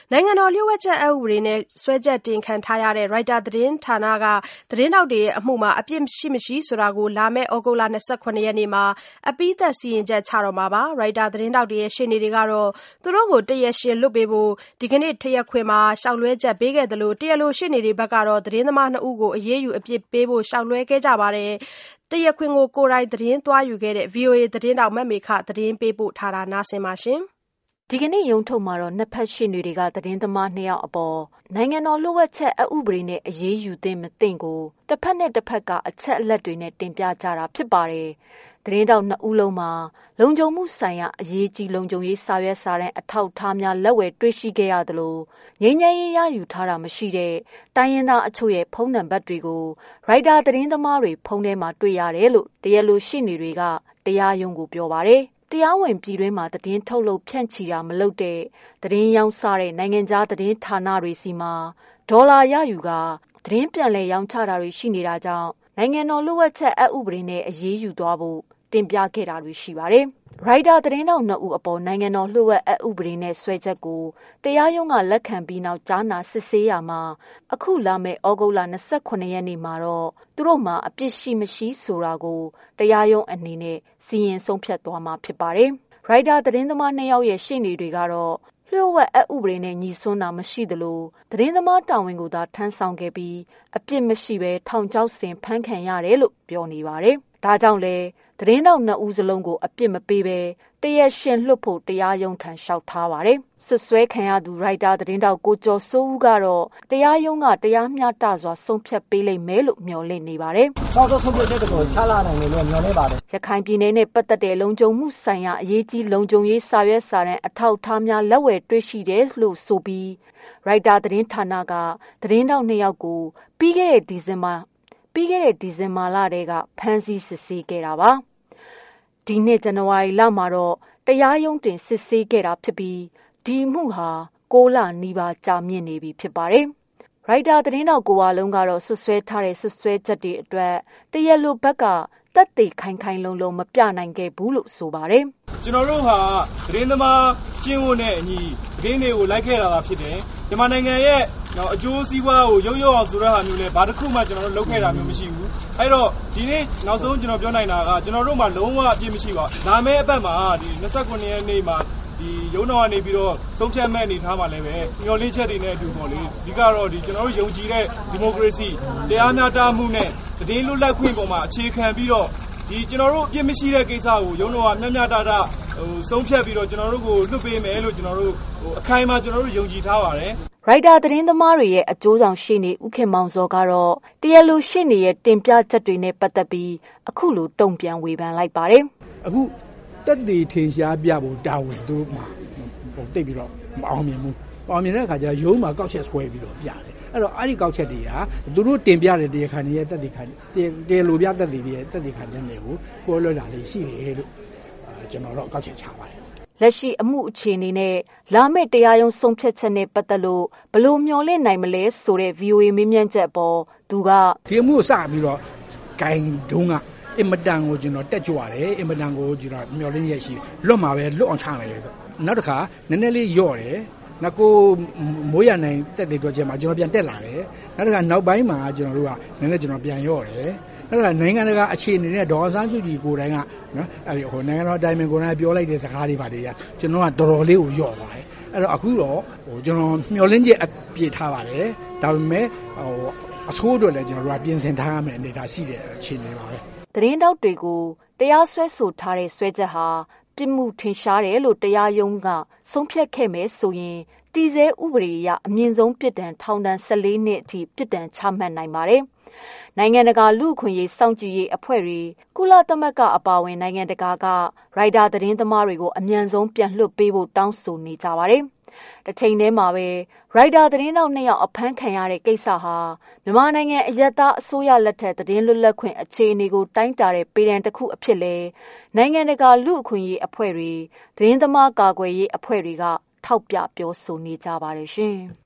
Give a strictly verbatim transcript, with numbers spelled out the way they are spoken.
နိုင်ငံတော်လျှို့ဝှက်ချက်အက်ဥပဒေနဲ့စွဲချက်တင်ခံထားရတဲ့ ရိုက်တာသတင်းဌာနကသတင်းထောက်တွေရဲ့အမှုမှာအပြစ်ရှိမရှိဆိုတာကိုလာမယ့်ဩဂုတ်လ၂၇ရက်နေ့မှာအပြီးသတ်စီရင်ချက်ချတော့မှာပါ။ ရိုက်တာသတင်းထောက်တွေရဲ့ရှေ့နေတွေကတော့သူတို့ကိုတရားရှင်လွှတ်ပေးဖို့ဒီကနေ့တရားခွင်မှာလျှောက်လွှဲချက်ပေးခဲ့သလိုတရားလိုရှေ့နေတွေဘက်ကတော့သတင်းသမားနှစ်ဦးကိုအရေးယူအပြစ်ပေးဖို့လျှောက်လွှဲခဲ့ကြပါတယ်။တရားခွင်ကိုကိုယ်တိုင်သတင်းသွားယူခဲ့တဲ့ ဗွီအိုအေ သတင်းထောက်မမေခသတင်းပေးပို့ထားတာနားဆင်ပါရှင်။ဒီကနေ့ရုံးထုတ်မှာတော့နှစ်ဖက်ရှေ့နေတွေကသတင်းသမားနှစ်ယောက်အပေါ်နိုင်ငံတော်လျှို့ဝှက်ချက်အက်ဥပဒေနဲ့အရေးယူသင့်မသင့်ကိုတစ်ဖက်နဲ့တစ်ဖက်ကအချက်အလက်တွေနဲ့တင်ပြကြတာဖြစ်ပါတယ်။သတင်းတောက်နှစ်ဦးလုံးမှာလုံခြုံမှုဆိုင်ရာအရေးကြီးလုံခြုံရေးစာရွက်စာတမ်းအထောက်အထားများလက်ဝယ်တွေ့ရှိခဲ့ရသလိုငြိမ်းချမ်းရေးရယူထားတာမရှိတဲ့တိုင်းရင်းသားအချို့ရဲ့ဖုန်းနံပါတ်တွေကိုရိုက်တာသတင်းသမားတွေဖုန်းထဲမှာတွေ့ရတယ်လို့တရားလိုရှေ့နေတွေကတရားရုံးကိုပြောပါတယ်။တရားဝင်ပြည်တွင်းမှာသတင်းထုတ်လုပ်ဖြန့်ချီတာမလုပ်တဲ့သတင်းရောင်းစားတဲ့နိုင်ငံခြားသတင်းဌာနတွေစီမှာဒေါ်လာရယူကသတင်းပြန်လည်ရောင်းချတာတွေရှိနေတာကြောင့်နိုင်ငံတော်လျှို့ဝှက်ချက်အက်ဥပဒေနဲ့အရေးယူသွားဖို့တင်ပြခဲ့တာတွေရှိပါတယ်။ရိုက်တာသတင်းတောက်နှစ်ဦးအပေါ်နိုင်ငံတော်လျှို့ဝှက်အက်ဥပဒေနဲ့ဆွဲချက်ကိုတရားရုံးကလက်ခံပြီးနောက်ကြားနာစစ်ဆေးရမှာအခုလာမယ့်ဩဂုတ်လ၂၇ရက်နေ့မှာတော့သူတို့မှာအပြစ်ရှိမရှိဆိုတာကိုတရားရုံးအနေနဲ့စီရင်ဆုံးဖြတ်သွားမှာဖြစ်ပါတယ်။ရိုက်တာသတင်းသမားနှစ်ယောက်ရဲ့ရှေ့နေတွေကတော့လျှို့ဝှက်အက်ဥပဒေနဲ့ညီစွန်းတာမရှိသလိုသတင်းသမားတာဝန်ကိုသာထမ်းဆောင်ခဲ့ပြီးအပြစ်မရှိဘဲထောင်ချောက်ဆင်ဖမ်းခံရတယ်လို့ပြောနေပါတယ်။ဒါကြောင့်လဲသတင်းတောက်နှစ်ဦးစလုံးကိုအပြစ်မပေးဘဲတရားရှင်လွှတ်ဖို့တရားရုံးထံလျှောက်ထားပါတယ်။ဆွဆွဲခံရသူရိုက်တာသတင်းတောက်ကိုကျော်စိုးဦးကတော့တရားရုံးကတရားမျှတစွာဆုံးဖြတ်ပေးလိမ့်မယ်လို့မျှော်လင့်နေပါတယ်။နောက်ဆုံးဆုံးဖြတ်ချက်ကိုချလာနိုင်တယ်လို့မျှော်လင့်ပါတယ်။ရခိုင်ပြည်နယ်နဲ့ပတ်သက်တဲ့လုံခြုံမှုဆိုင်ရာအရေးကြီးလုံခြုံရေးစာရွက်စာတမ်းအထောက်အထားများလက်ဝယ်တွေ့ရှိတယ်လို့ဆိုပြီးရိုက်တာသတင်းဌာနကသတင်းတောက်နှစ်ယောက်ကိုပြီးခဲ့တဲ့ဒီဇင်ဘာပြီးခဲ့တဲ့ဒီဇင်ဘာလတည်းကဖမ်းဆီးစစ်ဆေးခဲ့တာပါ။ဒီနှစ်ဇန်နဝါရီလမှာတော့တရားရုံးတင်စစ်ဆေးခဲ့တာဖြစ်ပြီးဒီမှုဟာကိုလနီးပါးကြာမြင့်နေပြီဖြစ်ပါတယ်။ရိုက်တာသတင်းတောက်ကိုဝါလုံးကတော့ဆွဆွဲထားတဲ့ဆွဆွဲချက်တွေအတွက်တရားလိုဘက်ကတက်သေးခိုင်ခိုင်လုံလုံမပြနိုင်ခဲ့ဘူးလို့ဆိုပါတယ်။ကျွန်တော်တို့ဟာသတင်းသမားကျင်းဝတ်နဲ့အညီသတင်းတွေကိုလိုက်ခဲ့တာသာဖြစ်တယ်။မြန်မာနိုင်ငံရဲ့နော်အကျိုးစီးပွားကိုရုပ်ရုပ်အောင်ဆိုတဲ့ဟာမျိုးလဲဘာတစ်ခုမှကျွန်တော်တို့လုပ်ခဲ့တာမျိုးမရှိဘူး။အဲ့တော့ဒီနေ့နောက်ဆုံးကျွန်တော်ပြောနိုင်တာကကျွန်တော်တို့မှာလုံးဝအပြစ်မရှိပါဘူး။ဒါမဲ့အပတ်မှာဒီ၂၉ရက်နေ့မှာဒီရုံးတော်ကနေပြီးတော့ဆုံးဖြတ်မဲ့အနေထားမှာလည်းပဲမျှော်လင့်ချက်တွေနဲ့အတူပေါ့လေဒီကတော့ဒီကျွန်တော်တို့ယုံကြည်တဲ့ဒီမိုကရေစီတရားမျှတမှုနဲ့သတင်းလွတ်လပ်ခွင့်ပေါ်မှာအခြေခံပြီးတော့ဒီကျွန်တော်တို့အပြစ်မရှိတဲ့ကိစ္စကိုရုံးတော်ကမျှမျှတတဟိုဆုံးဖြတ်ပြီးတော့ကျွန်တော်တို့ကိုလွှတ်ပေးမယ်လို့ကျွန်တော်တို့ဟိုအခိုင်အမာကျွန်တော်တို့ယုံကြည်ထားပါတယ်ရိုက်တာသတင်းသမားတွေရဲ့အကျိုးဆောင်ရှေ့နေဦးခင်မောင်စောကတော့တရားလိုရှေ့နေရဲ့တင်ပြချက်တွေနဲ့ပတ်သက်ပြီးအခုလိုတုံ့ပြန်ဝေဖန်လိုက်ပါတယ်အခုတက်သေးထင်ရှားပြဖို့တာဝန်သူတို့မှာဟိုတိတ်ပြီးတော့မအောင်မြင်ဘူးအောင်မြင်တဲ့အခါကျရုံးမှာကောက်ချက်ဆွဲပြီးတော့ပြတယ်အဲ့တော့အဲ့ဒီကောက်ချက်တွေကသူတို့တင်ပြတဲ့တရားခံတွေရဲ့တက်သေးခံတရားလိုပြတက်သေးတွေရဲ့တက်သေးခံတဲ့တွေကိုကိုယ်လွတ်လာလေးရှိတယ်လို့ကျွန်တော်တော့ကောက်ချက်ချပါတယ်လက်ရှိအမှုအခြေအနေနဲ့လာမယ့်တရားရုံးဆုံးဖြတ်ချက်နဲ့ပတ်သက်လို့ဘလို့မျှော်လင့်နိုင်မလဲဆိုတဲ့ ဗီအိုအေ မေးမြန်းချက်ပေါ်သူကဒီအမှုကိုစပြီးတော့ဂိုင်တုံးကအင်မတန်ကိုကျွန်တော်တက်ကြွရတယ်အင်မတန်ကိုကျွန်တော်မျှော်လင့်ရရှိလွတ်မှာပဲလွတ်အောင်ချနိုင်တယ်ဆိုနောက်တစ်ခါနည်းနည်းလေးညော့တယ်နောက်ကိုမိုးရနိုင်တက်တဲ့အတွက်ကျမှကျွန်တော်ပြန်တက်လာတယ်နောက်တစ်ခါနောက်ပိုင်းမှာကျွန်တော်တို့ကနည်းနည်းကျွန်တော်ပြန်ညော့တယ်အဲ့ဒါနိုင်ငံတကာအခြေအနေနဲ့ဒေါ်ဆန်းစုကြည်ကိုယ်တိုင်ကနော်အဲ့ဒီဟိုနိုင်ငံတော်တိုင်းပင်ကိုယ်တိုင်ပြောလိုက်တဲ့စကားတွေပါတယ်ကျွန်တော်ကတော်တော်လေးကိုညော့သွားတယ်အဲ့တော့အခုတော့ဟိုကျွန်တော်မျှော်လင့်ချက်အပြည့်ထားပါတယ်ဒါပေမဲ့ဟိုအဆိုးတွေလည်းကျွန်တော်တို့ကပြင်ဆင်ထားရမယ်အနေဒါရှိတဲ့အခြေအနေပါပဲသတင်းတောက်တွေကိုတရားစွဲဆိုထားတဲ့စွဲချက်ဟာပြစ်မှုထင်ရှားတယ်လို့တရားရုံးကဆုံးဖြတ်ခဲ့မယ်ဆိုရင်တည်ဆဲဥပဒေအရအမြင့်ဆုံးပြစ်ဒဏ်ထောင်ဒဏ်၁၄နှစ်အထိပြစ်ဒဏ်ချမှတ်နိုင်ပါတယ်။နိုင်ငံတကာလူ့အခွင့်အရေးစောင့်ကြည့်ရေးအဖွဲ့တွေကုလသမဂ္ဂအပါအဝင်နိုင်ငံတကာကရိုက်တာသတင်းသမားတွေကိုအမြန်ဆုံးပြန်လွှတ်ပေးဖို့တောင်းဆိုနေကြပါတယ်။တစ်ချိန်တည်းမှာပဲရိုက်တာသတင်းတောက်နှစ်ယောက်အဖမ်းခံရတဲ့ကိစ္စဟာမြန်မာနိုင်ငံအရက်သားအစိုးရလက်ထက်သတင်းလွတ်လပ်ခွင့်အခြေအနေကိုတိုင်းတာတဲ့ပေဒံတစ်ခုအဖြစ်လဲနိုင်ငံတကာလူ့အခွင့်အရေးအဖွဲ့တွေသတင်းသမားကာကွယ်ရေးအဖွဲ့တွေကထောက်ပြပြောဆိုနေကြပါတယ်ရှင်။